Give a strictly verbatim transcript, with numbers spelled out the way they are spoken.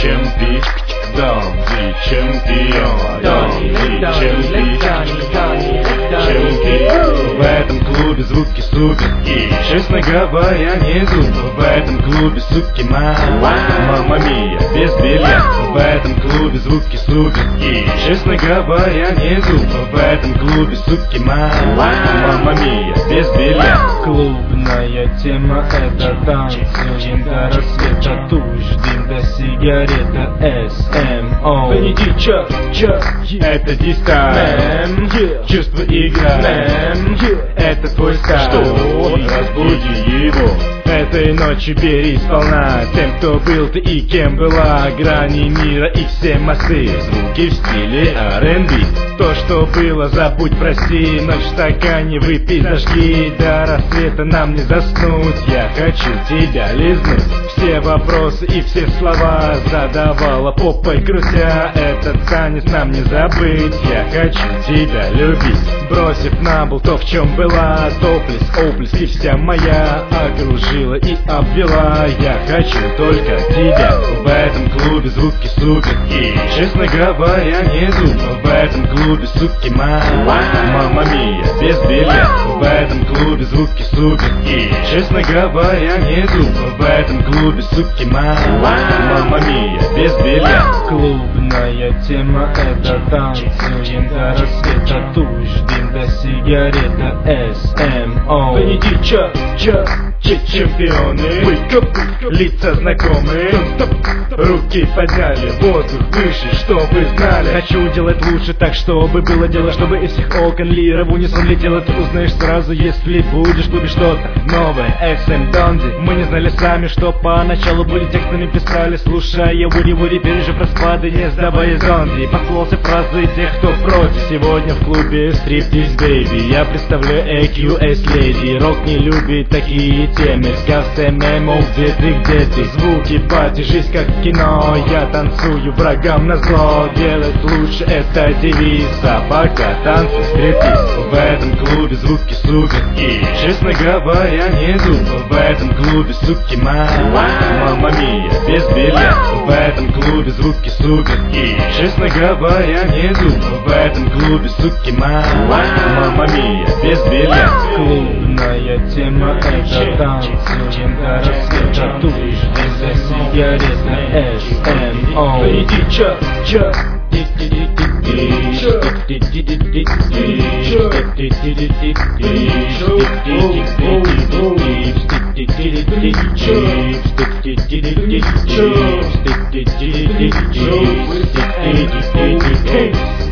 чемпи, Донди чемпион, Донди чемпи, чемпи. В этом клубе звуки супер и, честно говоря, не зуб. В этом клубе суки мама, мама мия, без белья. В этом клубе звуки супер и, честно говоря, не зуб. В этом клубе суки мама, мама мия, без белья. Клубная тема — это танцуем до рассвета, тушь, дым до сигарета, эс эм о. Да не ди, чё, чё, это дистайм, чувство игра, это твой стайл. Что? Разбуди его. Этой ночью бери сполна тем, кто был ты и кем была. Грани мира и все мосты, звуки в стиле ар энд би. То, что было, забудь, прости. Ночь в стакане выпей, зажги. До рассвета нам не заснуть, я хочу тебя лизнуть. Все вопросы и все слова задавала попой крутя. Этот танец нам не забыть, я хочу тебя любить. Бросив на бол то, в чем была, топлес, оплеск и вся моя окружила и обвела. Я хочу только тебя. В этом клубе звуки супер и, честно говоря, не зуб. В этом клубе суки мама, мама мия, без белья. В этом клубе звуки супер и, честно говоря, не зуб. В этом клубе суки мама, мама мия, без белья. Клубная тема — это танцуем до рассвета, тушь, дым до сигарета, эс эм о. Да не ди, чё, чё, че чемпионы, лица знакомые, руки подняли, воздух выше, чтобы знали. Хочу делать лучше так, чтобы было дело, чтобы из всех окон лира в унисон летела. Ты узнаешь сразу, если будешь в клубе что-то новое. эс эм Донди. Мы не знали сами, что поначалу были текстами писали, слушая вури-вури, пережив распады, не сдавая зонди. Послался фразы тех, кто против. Сегодня в клубе стриптиз, бейби. Я представляю эй кью эс леди. Рок не любит такие темы. Сказ эм эм о, где ты, где ты? Звуки, пати, жизнь как кино. Я танцую врагам назло. Делать лучше — это девиз. А пока танцы стриптиз. В этом клубе звуки супер и, честно говоря, не зуб. В этом клубе суки мама, мама мия, без белья. В этом клубе звуки супер и, честно говоря, не зуб. В этом клубе суки мама, мама мия, без белья. Клубная тема — это танцуем до рассвета, тушь, дым до сигарета, эс эм о. Да иди, чё, чё, Чё?